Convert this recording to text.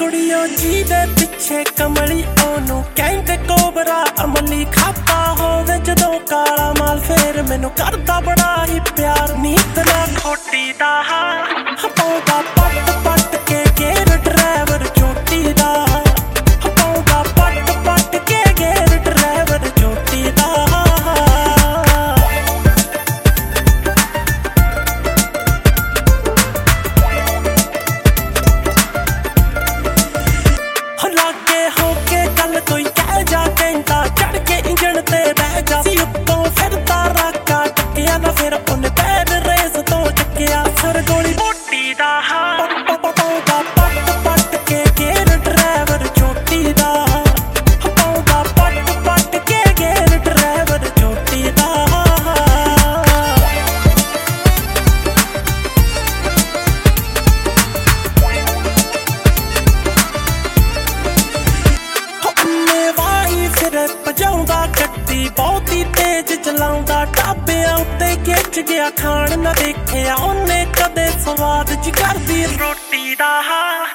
ਕੁੜੀਓ ਜੀ ਦੇ ਪਿੱਛੇ ਕਮਲੀ ਉਹਨੂੰ ਕਹਿੰਦੇ ਕੋਬਰਾ ਅਮਲੀ ਖਾਤਾ ਹੋਵੇ ਜਦੋਂ ਕਾਲਾ ਮਾਲ ਫੇਰ ਮੈਨੂੰ ਕਰਦਾ ਬੜਾ ਹੀ ਪਿਆਰ ਨੀਤ ਨਾ ਖੋਟੀ ਦਾ ਪਾਉਂਦਾ ਪੱਟ ਪੱਟ ਕੇ ਗੇਰ ਡਰਾਈਵਰ ਚੋਟੀ ਦਾ ਪਾਉਂਦਾ ਪੱਟ ਪੱਟ ਕੇ ਗੇਰ ਡਰਾਈਵਰ ਚੋਟੀ ਦਾ ਲਾਗੇ ਹੋ ਕੇ ਗੱਲ ਕੋਈ ਕਹਿ ਜਾ ਕਹਿੰਦਾ ਚੜ ਕੇ ਇੰਜਣ ਤੇ ਬਹਿ ਜਾ ਸੀ ਉੱਤੋਂ ਫਿਰਦਾ ਰਾਕਾ ਟੱਕਿਆ ਨਾ ਫਿਰ ਉਹਨੇ ਪੈਰ ਰੇਸ ਤੋਂ ਚੱਕਿਆ ਸਰ ਗੋਲੀ ਮੋਟੀ ਦਾ ਪਾਉਂਦਾ ਪੱਟ ਪੱਟ ਕੇ ਗੇਰ ਡਰਾਈਵਰ ਚੋਟੀ ਦਾ ਪਾਉਂਦਾ ਪੱਟ ਪੱਟ ਕੇ ਗੇਰ ਡਰਾਈਵਰ ਚੋਟੀ ਦਾ ਭਜਾਉਂਦਾ ਗੱਡੀ ਬਹੁਤੀ ਤੇਜ਼ ਚਲਾਉਂਦਾ ਢਾਬਿਆਂ ਉੱਤੇ ਖਿੱਚ ਗਿਆ ਖਾਣ ਨਾ ਦੇਖਿਆ ਉਹਨੇ ਕਦੇ ਸਵਾਦ ਜਿਗਰ ਦੀ ਰੋਟੀ ਦਾ